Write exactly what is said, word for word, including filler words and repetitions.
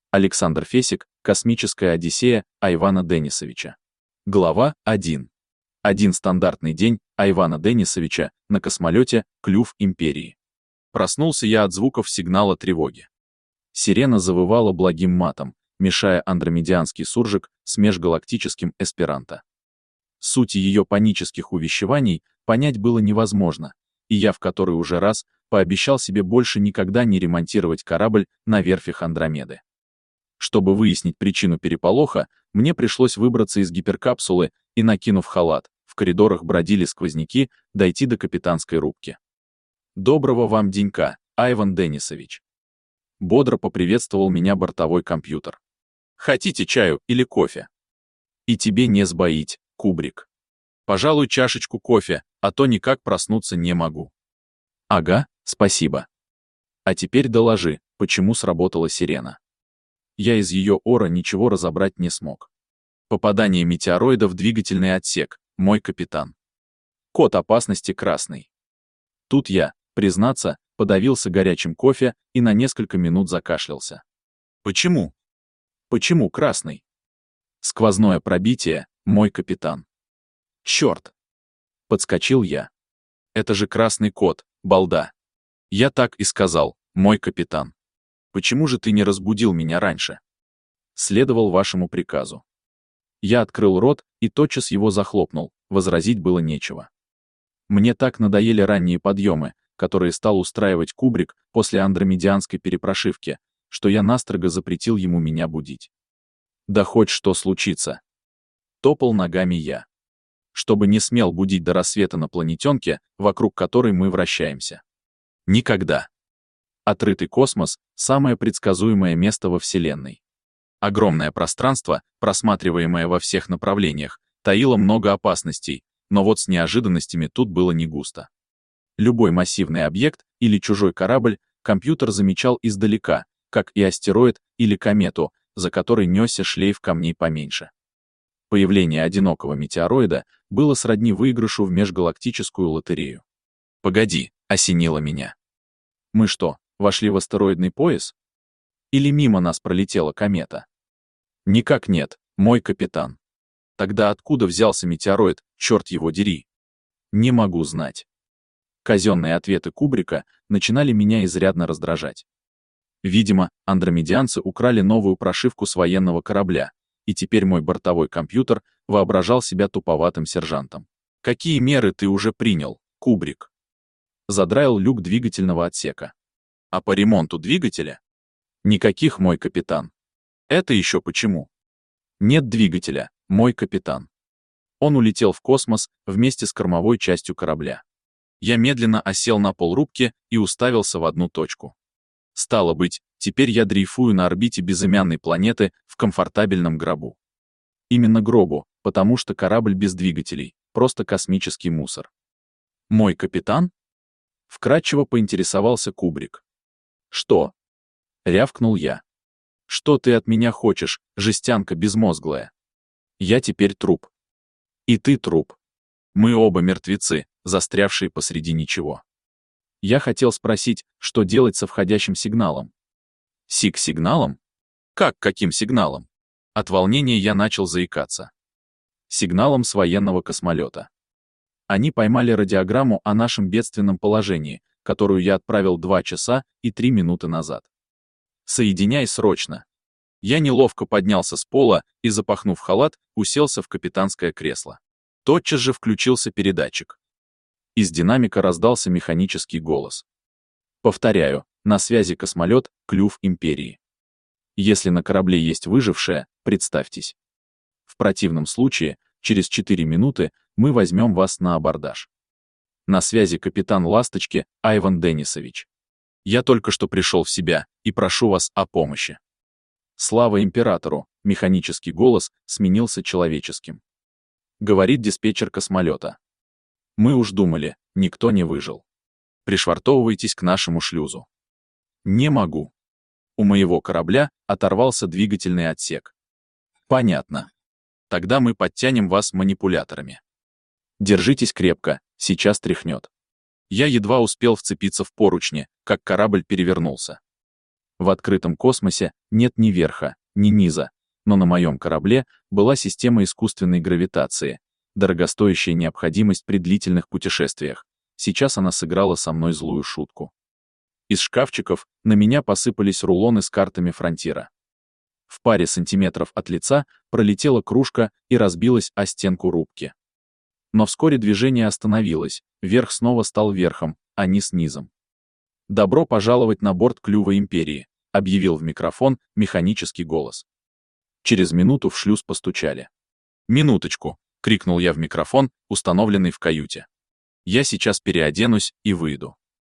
Александр Фесик. Космическая Одиссея Айвана Денисовича. Глава один. Один стандартный день Айвана Денисовича на космолете «Клюв Империи». Проснулся я от звуков сигнала тревоги. Сирена завывала благим матом, мешая андромедианский суржик с межгалактическим эсперанто. Сути ее панических увещеваний понять было невозможно, и я в который уже раз пообещал себе больше никогда не ремонтировать корабль на верфях Андромеды. Чтобы выяснить причину переполоха, мне пришлось выбраться из гиперкапсулы и, накинув халат, в коридорах бродили сквозняки, дойти до капитанской рубки. «Доброго вам денька, Айван Денисович!» Бодро поприветствовал меня бортовой компьютер. «Хотите чаю или кофе?» «И тебе не сбоить, Кубрик. Пожалуй, чашечку кофе, а то никак проснуться не могу». «Ага, спасибо. А теперь доложи, почему сработала сирена». Я из ее ора ничего разобрать не смог. Попадание метеороида в двигательный отсек, мой капитан. Код опасности красный. Тут я, признаться, подавился горячим кофе и на несколько минут закашлялся. Почему? Почему красный? Сквозное пробитие, мой капитан. Черт! Подскочил я. Это же красный код, балда. Я так и сказал, мой капитан. Почему же ты не разбудил меня раньше? Следовал вашему приказу. Я открыл рот и тотчас его захлопнул, возразить было нечего. Мне так надоели ранние подъемы, которые стал устраивать Кубрик после андромедианской перепрошивки, что я настрого запретил ему меня будить. Да хоть что случится. Топал ногами я. Чтобы не смел будить до рассвета на планетенке, вокруг которой мы вращаемся. Никогда. Отрытый космос — самое предсказуемое место во Вселенной. Огромное пространство, просматриваемое во всех направлениях, таило много опасностей, но вот с неожиданностями тут было не густо. Любой массивный объект или чужой корабль компьютер замечал издалека, как и астероид или комету, за которой несся шлейф камней поменьше. Появление одинокого метеороида было сродни выигрышу в межгалактическую лотерею. «Погоди», — осенило меня. «Мы что, вошли в астероидный пояс? Или мимо нас пролетела комета?» «Никак нет, мой капитан». «Тогда откуда взялся метеороид, черт его дери?» «Не могу знать». Казенные ответы Кубрика начинали меня изрядно раздражать. Видимо, андромедианцы украли новую прошивку с военного корабля, и теперь мой бортовой компьютер воображал себя туповатым сержантом. «Какие меры ты уже принял, Кубрик?» Задраил люк двигательного отсека. «А по ремонту двигателя?» «Никаких, мой капитан». «Это еще почему?» «Нет двигателя, мой капитан». Он улетел в космос вместе с кормовой частью корабля. Я медленно осел на пол рубки и уставился в одну точку. Стало быть, теперь я дрейфую на орбите безымянной планеты в комфортабельном гробу. Именно гробу, потому что корабль без двигателей, просто космический мусор. «Мой капитан?» Вкратчиво поинтересовался Кубрик. «Что?» — рявкнул я. «Что ты от меня хочешь, жестянка безмозглая? Я теперь труп. И ты труп. Мы оба мертвецы, застрявшие посреди ничего». Я хотел спросить, что делать со входящим сигналом. Сиг-сигналом? Как каким сигналом? От волнения я начал заикаться. Сигналом с военного космолета. Они поймали радиограмму о нашем бедственном положении, которую я отправил два часа и три минуты назад. «Соединяй срочно». Я неловко поднялся с пола и, запахнув халат, уселся в капитанское кресло. Тотчас же включился передатчик. Из динамика раздался механический голос. «Повторяю, на связи космолет «Клюв Империи». Если на корабле есть выжившая, представьтесь. В противном случае, через четыре минуты мы возьмем вас на абордаж. На связи капитан «Ласточки» Айван Денисович. Я только что пришел в себя и прошу вас о помощи». Слава императору, механический голос сменился человеческим. Говорит диспетчер космолета. «Мы уж думали, никто не выжил. Пришвартовывайтесь к нашему шлюзу». «Не могу. У моего корабля оторвался двигательный отсек». «Понятно. Тогда мы подтянем вас манипуляторами. Держитесь крепко, сейчас тряхнет». Я едва успел вцепиться в поручни, как корабль перевернулся. В открытом космосе нет ни верха, ни низа, но на моем корабле была система искусственной гравитации, дорогостоящая необходимость при длительных путешествиях. Сейчас она сыграла со мной злую шутку. Из шкафчиков на меня посыпались рулоны с картами фронтира. В паре сантиметров от лица пролетела кружка и разбилась о стенку рубки. Но вскоре движение остановилось, верх снова стал верхом, а низ низом. «Добро пожаловать на борт Клюва Империи», — объявил в микрофон механический голос. Через минуту в шлюз постучали. «Минуточку», — крикнул я в микрофон, установленный в каюте. «Я сейчас переоденусь и выйду».